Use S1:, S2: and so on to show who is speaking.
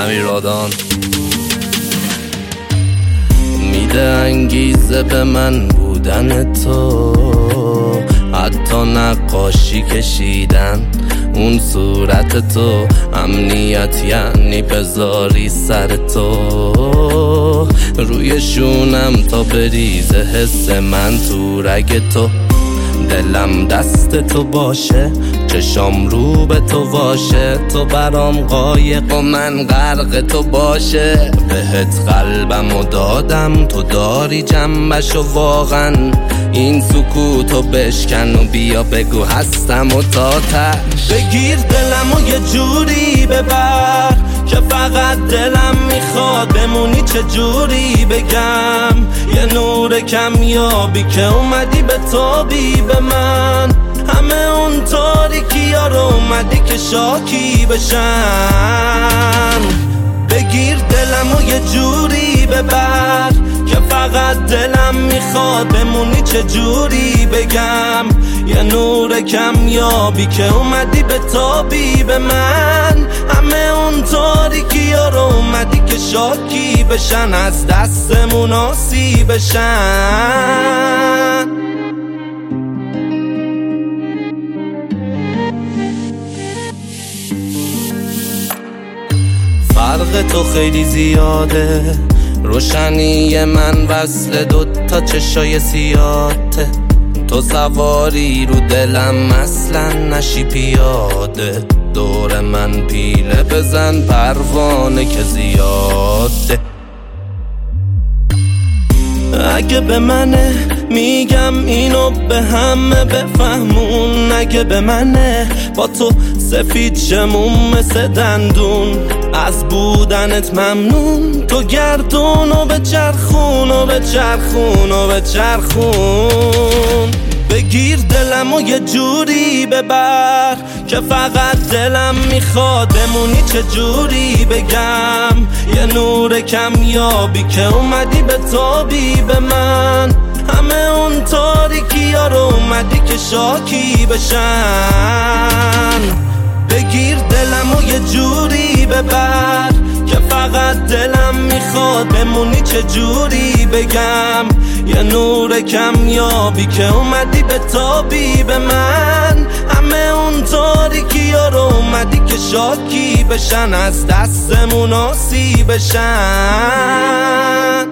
S1: امیرادان. میده انگیزه به من بودن تو، حتی نقاشی کشیدن اون صورت تو. امنیت یعنی بذاری سر تو روی شونم تا بریزه حس من تو رگ تو. دلم دست تو باشه، چشام رو به تو باشه، تو برام قایق و من غرق تو باشه. بهت قلبمو دادم، تو داری جنبشو واقعا. این سکوتو بشکن و بیا بگو هستم و تا تش. بگیر دلمو یه جوری ببر که فقط دلم میخواد بمونی. چه جوری بگم یه نور کمیابی که اومدی به تابی به من. همه اون تاریکی ها رو اومدی که شاکی بشن. بگیر دلمو یه جوری ببر که فقط دلم میخواد بمونی. چه جوری بگم یه نور کمیابی که اومدی به تابی به من. همه اون تاریکی ها رو اومدی که شاکی بشن، از دستمون آسی بشن. فرق تو خیلی زیاده، روشنی من وصل دوتا چشای سیاته. تو سواری رو دلم اصلا نشی پیاده. دور من پیله بزن پروانه که زیاده. اگه به منه میگم اینو به همه بفهمون. اگه به منه با تو سفید شمون مثل دندون. از بودنت ممنون، تو گردون و بچرخون و بچرخون و بچرخون. بگیر دلمو یه جوری ببر که فقط دلم میخواد بمونی. چه جوری بگم یه نور کمیابی که اومدی به تابی به من. همه اون تاریکی ها رو اومدی که شاکی بشن. بگیر دلمو یه جوری ببر که فقط دلم میخواد بمونی. چه جوری بگم یه نور کمیابی که اومدی به تابی به من. همه اون تاریکی ها رو اومدی که شاکی بشن، از دستمون آسی بشن.